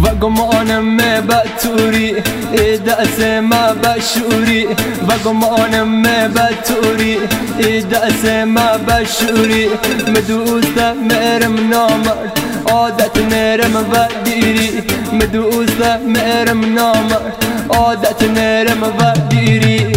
وقمانم بتوری دست ما بشوری وقمانم بتوری دست ما بشوری مدوست مرم نامرد عادت نرم و دیری مدوست مرم نامرد عادت نرم و دیری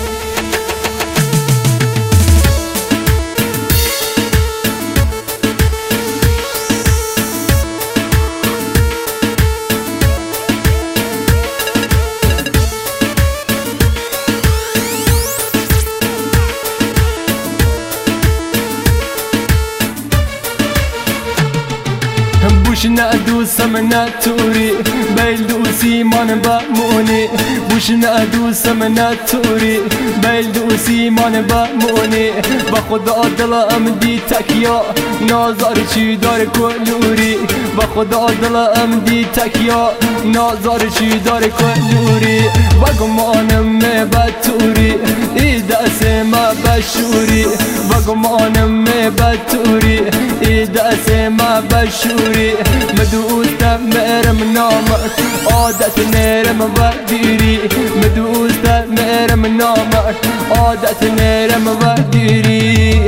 بوش ندوسم نتوری بیل دوسی من بمونی بوش ندوسم نتوری بیل دوسی من بمونی با خدا دلم دی تکیا نازار چی داره کلوری با خدا دلم دی تکیا نازار چی داره کلوری و گمانم بتوری ای دست ما بشوری و گمانم بتوری ای دست ما بشوری مدوست مرم نامرد عادت نرم و دیری مدوست مرم نامرد عادت نرم و دیری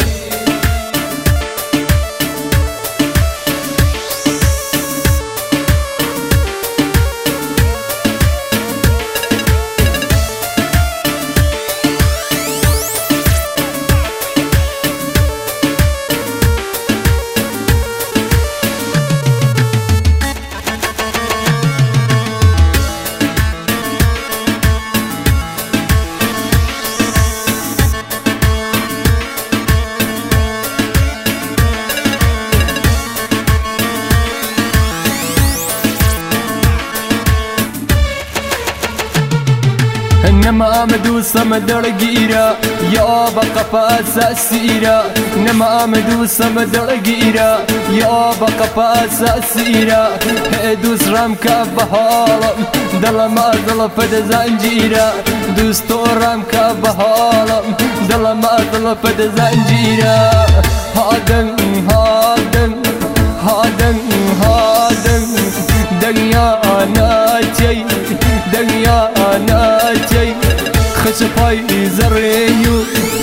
نما مدوسم درگیرا یا با قفاس سیرا نما مدوسم درگیرا یا با قفاس سیرا دوست رم که بحالم دلم ازل فد زنجیرا دوست رم که بحالم دلم ازل فد زنجیرا هادن هادن هادن هادن دنیا ناچی دنیا ناچی خشپای زریو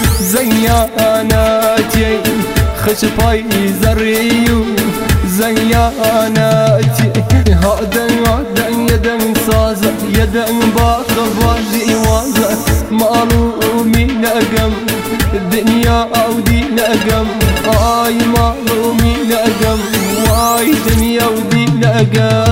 زنیاناتی خشپای زریو زنیاناتی هادن هادن یدن ساز یدن باخوازی وازا معلومی نگم دنیا او دی نگم آی معلومی نگم وای دنیا او دی نگم